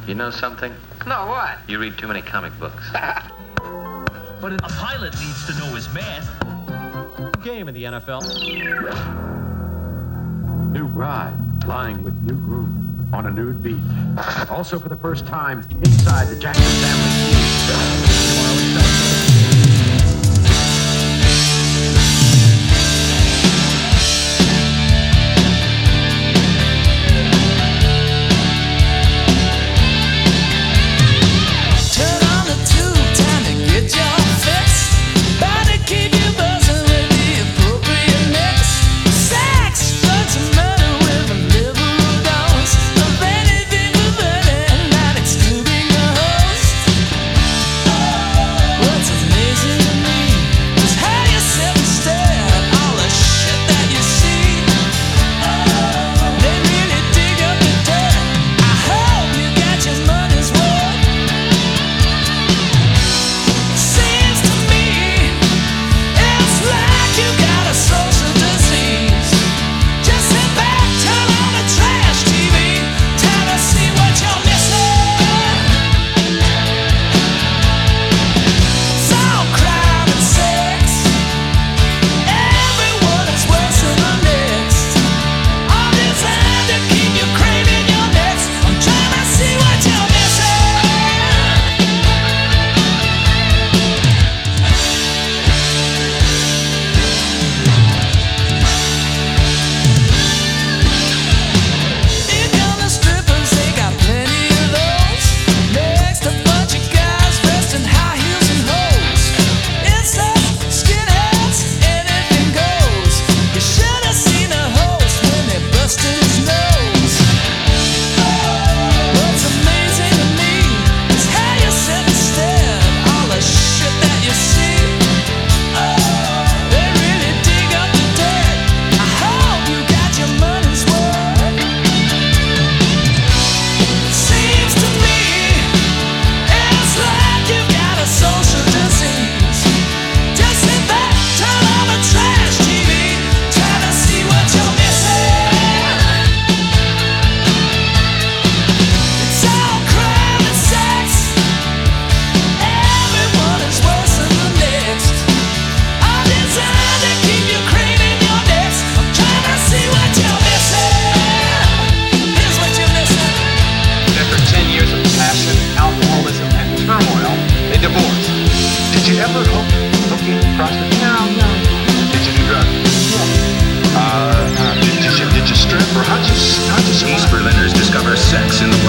You know something? No, what? You read too many comic books. But a pilot needs to know his math. Game in the NFL. New bride lying with new groom on a nude beach. Also for the first time inside the Jackson family. Did you strip or how'd you survive? East Berliners discover sex in the